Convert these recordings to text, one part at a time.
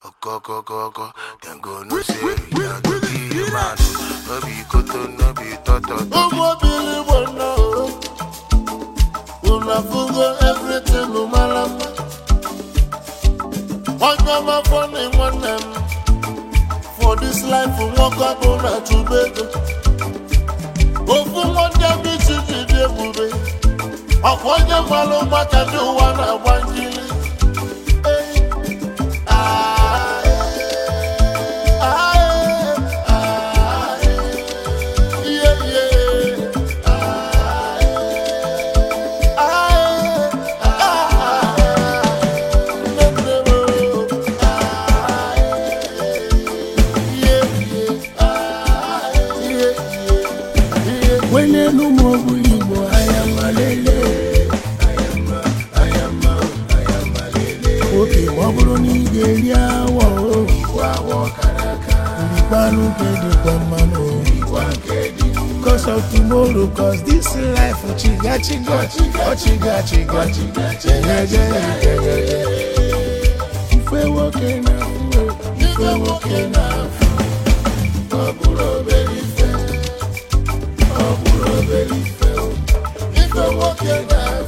Go, then go no say you are the key man. No be cotton, no be toto. Billy Bono, una fugo everything no malama. One number funny one them. For this life we walk up on a tubego. Go for one day bitch to the bube. I want you follow what I do one I want you. Cause of tomorrow, cause this life chiga. If we're walking out, if we're walking out.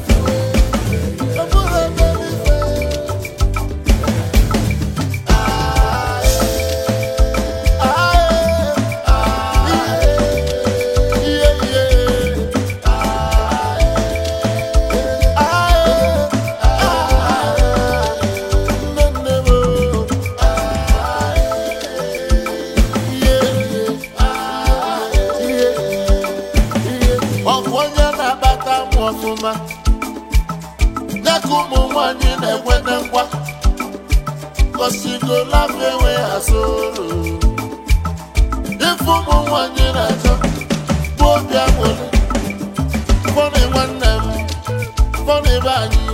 Cause you go laugh away a sorrow. If you want you to talk, both your money. Funny one them, funny body.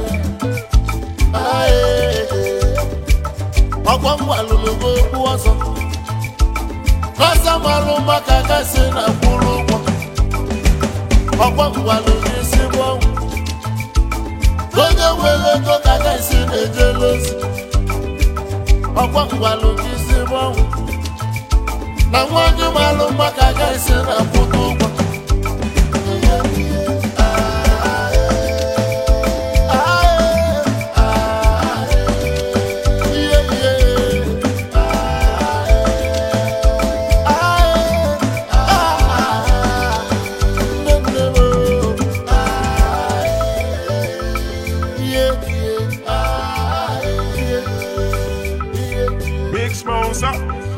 Aye, I want one to go was up. Cause I'm a lumber cacasin and pulu. I want one to see one. Go away, go cacasin and jealous. Ọkwa ngwalu kisi bọnwụ na nwanyị malụ maka gaisi na pụta ụgwọ Big sponsor.